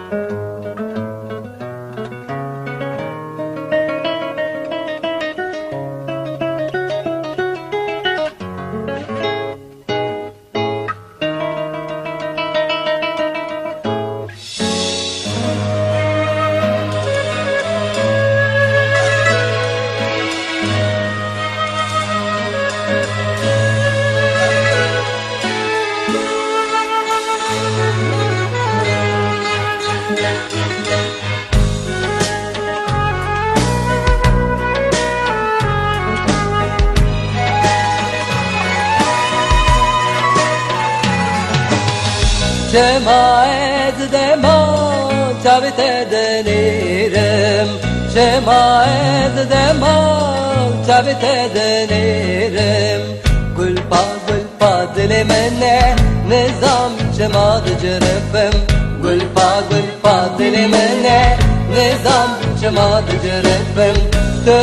شماعت دمان تابت دنیرم شماعت دمان تابت دنیرم گل پا دل منه نظام شما دجرفم گل پا دل منه نظام شما دجرفم تو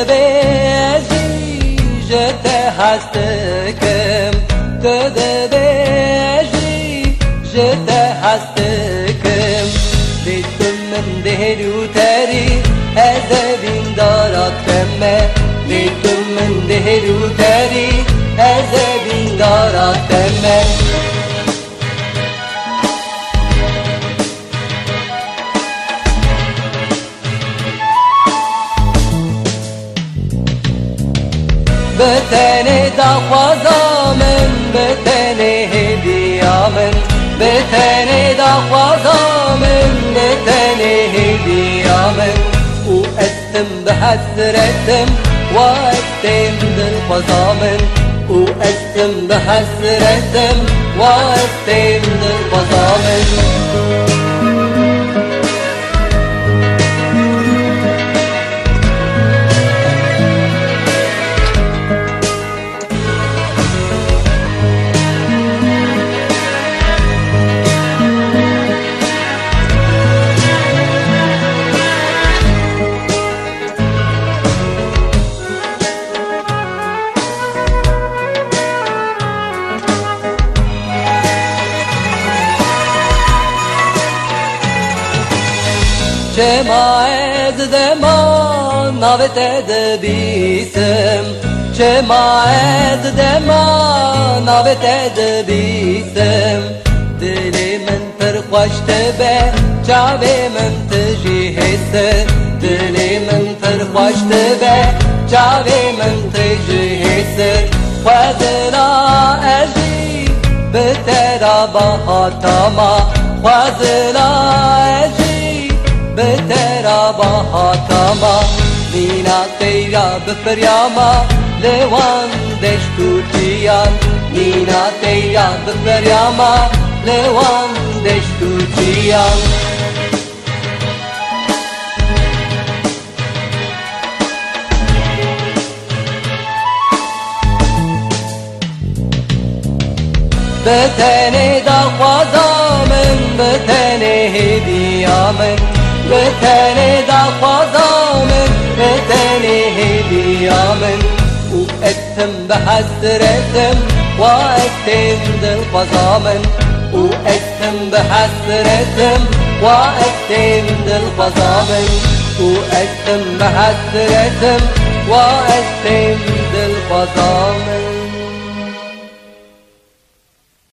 دبیجی جت هستکم تو دبیجی جت هستکم دیتم من دهرو تری از بین دارد کمه دیتم من دهرو تری از بین دارد کمه بتنی دخوازا من بتنی هدیا من بتنی دخوازا من بتنی هدیا من و استم بحسرتم و استم دلخوازا من و استم بحسرتم و استم دلخوازا من شماعت دمان ناوت دبیسم شماعت دمان ناوت دبیسم دلی من پرخوشت به چاوی من تجی حسه دلی من پرخوشت به چاوی من تجی حسه خوزلا اجی بترا بحاتاما خوزلا اجی بترا بحاتاما مینا تیرا بفریاما لیوان دشتو چیان مینا تیرا بفریاما لیوان دشتو چیان بتنی دخوازا من بتنی هدیا من بتنی دخوازا من بتنی هدیا من و اتم بحسرتم و اتم دلخوازا من و اتم بحسرتم و اتم دلخوازا من و اتم بحسرتم و اتم دلخوازا من